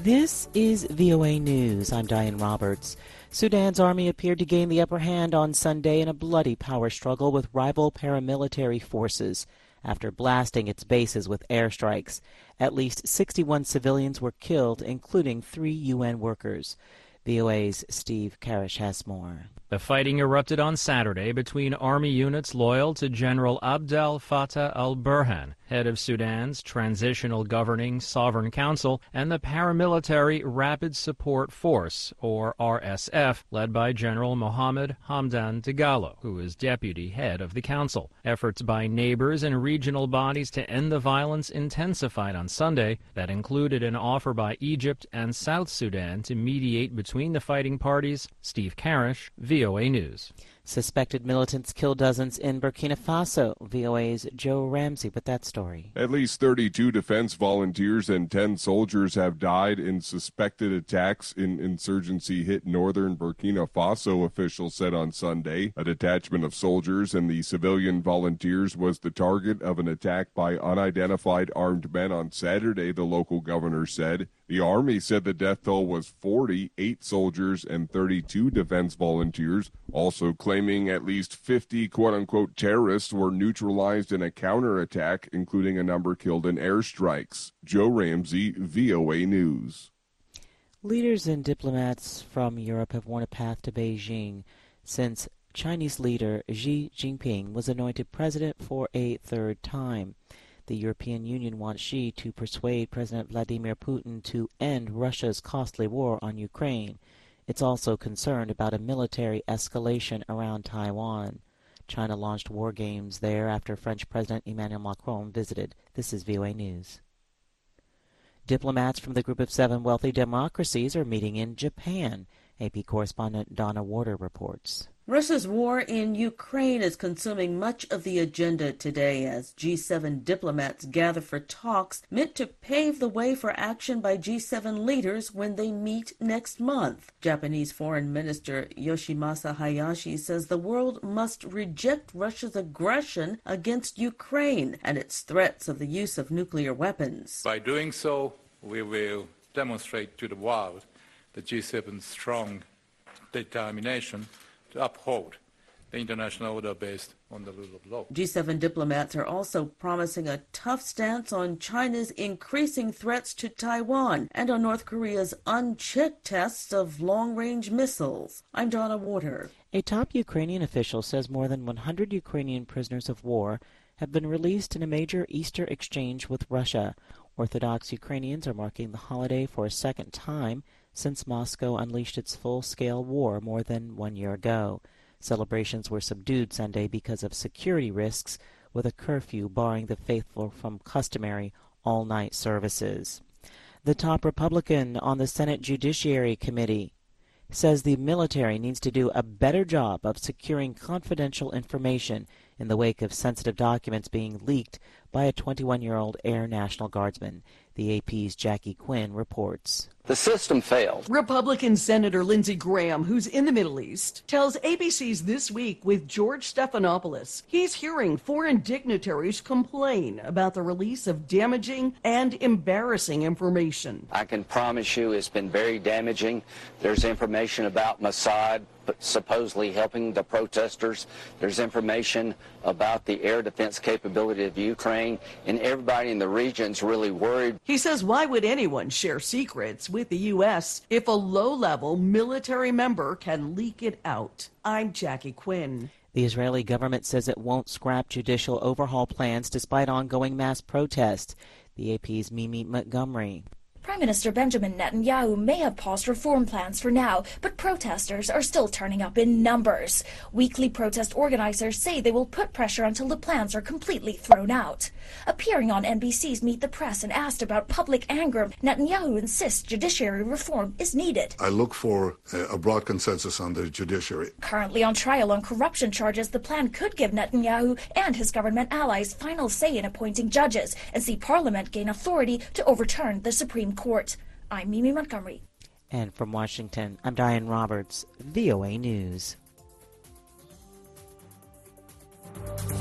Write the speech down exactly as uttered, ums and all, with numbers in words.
This is V O A News. I'm Diane Roberts. Sudan's army appeared to gain the upper hand on Sunday in a bloody power struggle with rival paramilitary forces after blasting its bases with airstrikes. At least sixty-one civilians were killed, including three U N workers. V O A's Steve Karish has more. The fighting erupted on Saturday between army units loyal to General Abdel Fattah al-Burhan, head of Sudan's Transitional Governing Sovereign Council, and the paramilitary Rapid Support Force, or R S F, led by General Mohammed Hamdan Dagalo, who is deputy head of the council. Efforts by neighbors and regional bodies to end the violence intensified on Sunday. That included an offer by Egypt and South Sudan to mediate between the fighting parties. Steve Karish, V O A News. Suspected militants kill dozens in Burkina Faso. V O A's Joe Ramsey with that story. At least thirty-two defense volunteers and ten soldiers have died in suspected attacks in insurgency-hit northern Burkina Faso, officials said on Sunday. A detachment of soldiers and the civilian volunteers was the target of an attack by unidentified armed men on Saturday, the local governor said. The Army said the death toll was forty, eight soldiers and thirty-two defense volunteers, also claiming at least fifty quote-unquote terrorists were neutralized in a counterattack, including a number killed in airstrikes. Joe Ramsey, V O A News. Leaders and diplomats from Europe have worn a path to Beijing since Chinese leader Xi Jinping was anointed president for a third time. The European Union wants Xi to persuade President Vladimir Putin to end Russia's costly war on Ukraine. It's also concerned about a military escalation around Taiwan. China launched war games there after French President Emmanuel Macron visited. This is V O A News. Diplomats from the Group of Seven Wealthy Democracies are meeting in Japan. A P correspondent Donna Warder reports. Russia's war in Ukraine is consuming much of the agenda today as G seven diplomats gather for talks meant to pave the way for action by G seven leaders when they meet next month. Japanese Foreign Minister Yoshimasa Hayashi says the world must reject Russia's aggression against Ukraine and its threats of the use of nuclear weapons. By doing so, we will demonstrate to the world the G seven's strong determination to uphold the international order based on the rule of law. G seven diplomats are also promising a tough stance on China's increasing threats to Taiwan and on North Korea's unchecked tests of long-range missiles. I'm Donna Warder. A top Ukrainian official says more than one hundred Ukrainian prisoners of war have been released in a major Easter exchange with Russia. Orthodox Ukrainians are marking the holiday for a second time since Moscow unleashed its full-scale war more than one year ago. Celebrations were subdued Sunday because of security risks, with a curfew barring the faithful from customary all-night services. The top Republican on the Senate Judiciary Committee says the military needs to do a better job of securing confidential information in the wake of sensitive documents being leaked by a twenty-one-year-old Air National Guardsman. The A P's Jackie Quinn reports. The system failed. Republican Senator Lindsey Graham, who's in the Middle East, tells A B C's This Week with George Stephanopoulos he's hearing foreign dignitaries complain about the release of damaging and embarrassing information. I can promise you it's been very damaging. There's information about Mossad supposedly helping the protesters. There's information about the air defense capability of Ukraine, and everybody in the region's really worried. He says, why would anyone share secrets with the U S if a low-level military member can leak it out? I'm Jackie Quinn. The Israeli government says it won't scrap judicial overhaul plans despite ongoing mass protests. The A P's Mimi Montgomery. Prime Minister Benjamin Netanyahu may have paused reform plans for now, but protesters are still turning up in numbers. Weekly protest organizers say they will put pressure until the plans are completely thrown out. Appearing on N B C's Meet the Press and asked about public anger, Netanyahu insists judiciary reform is needed. I look for a broad consensus on the judiciary. Currently on trial on corruption charges, the plan could give Netanyahu and his government allies final say in appointing judges and see Parliament gain authority to overturn the Supreme Court. I'm Mimi Montgomery. And from Washington, I'm Diane Roberts, V O A News.